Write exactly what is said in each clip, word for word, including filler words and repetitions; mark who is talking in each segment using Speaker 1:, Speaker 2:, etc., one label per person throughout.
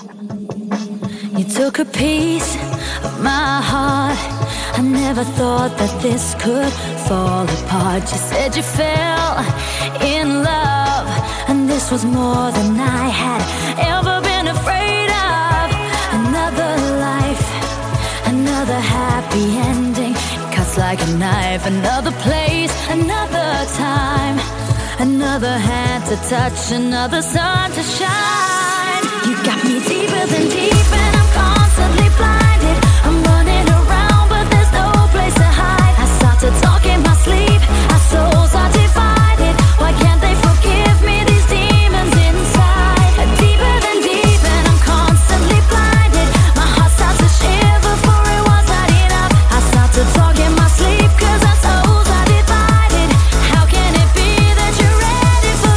Speaker 1: You took a piece of my heart. I never thought that this could fall apart. You said you fell in love, and this was more than I had ever been afraid of. Another life, another happy ending. It cuts like a knife. Another place, another time, another hand to touch, another sun to shine. You got me deeper than deep, and I'm constantly blinded. I'm running around, but there's no place to hide. I start to talk in my sleep. Our souls are divided. Why can't they forgive me? These demons inside. Deeper than deep, and I'm constantly blinded. My heart starts to shiver, for it was not enough. I start to talk in my sleep, cause our souls are divided. How can it be that you're ready for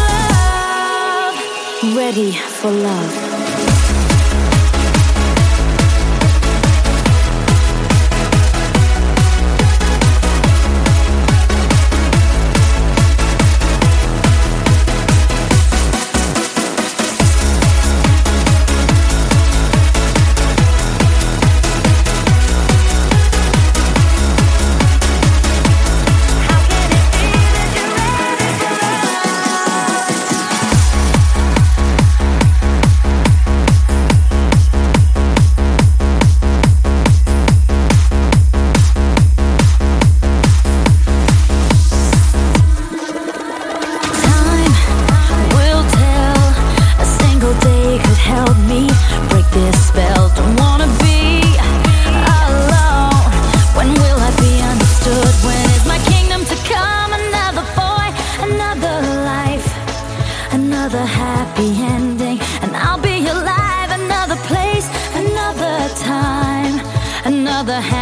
Speaker 1: love? Ready for love.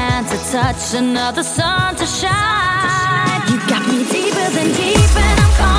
Speaker 1: Touch, another sun to shine. You got me deeper than deep, and I'm